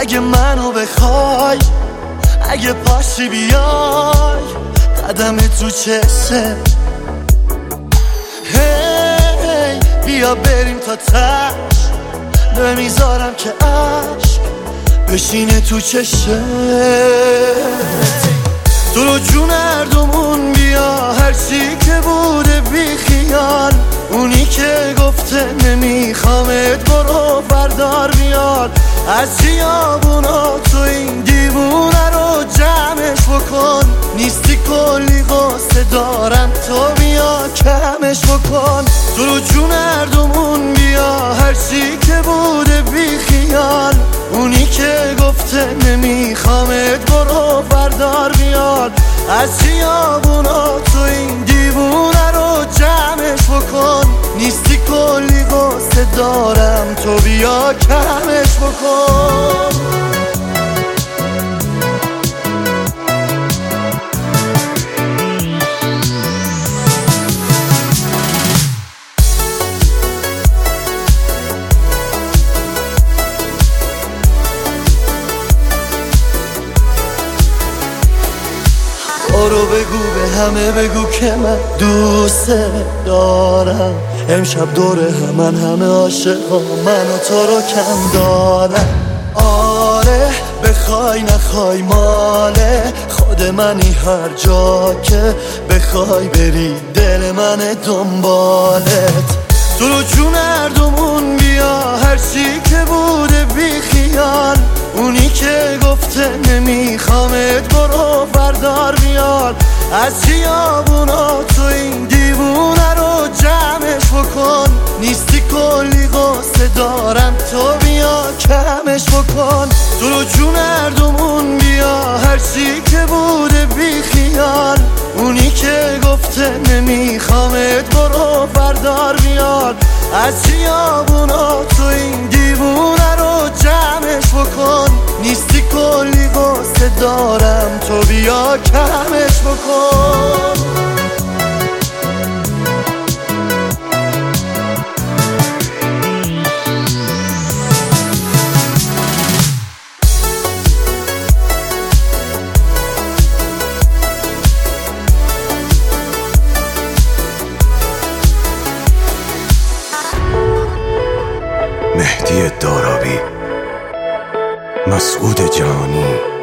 اگه منو بخوای، اگه پاشی بیای قدم تو چشه، هی بیا بریم تا تش، نمیذارم که عشق بشینه تو چشه. تو رو جون هردومون بیا، هرچی که بوده بی خیال، اونی که گفته نمیخوامت برو بردار بیار. از خیابونا تو این دیوونه رو جمعش بکن، نیستی کلی قصه دارم تو بیا کمش بکن. تو رو جون هردومون بیا، هرچی که بوده بی خیال، اونی که گفته نمیخوامت برو بردار بیار. از خیابونا تو این دیوونه رو جمعش بکن، نیستی کلی قصه دارم تو بیا کمش بکن. برو بگو به همه بگو که من دوست دارم، امشب دور همه عاشقا من و تو رو کم دارم. آره بخوای نخوای ماله خود منی، هر جا که بخوای بری دل من دنبالت. تو رو جون هردومون بیا، هرچی که بوده بی خیال، اونی که گفته نمیخوامت برو بردار بیار. از خیابونا تو این دیوونه رو جمعش بکن، نیستی کلی قصه دارم تو بیا کمش بکن. تو رو جون هردومون بیا، هرچی که بوده بی خیال، اونی که گفته نمیخوامت برو بردار بیار. از خیابونا تو این دیوونه رو جمعش بکن، نیستی کلی قصه دارم تو بیا کمش بکن. مهدی دارابی، مسعود جانی.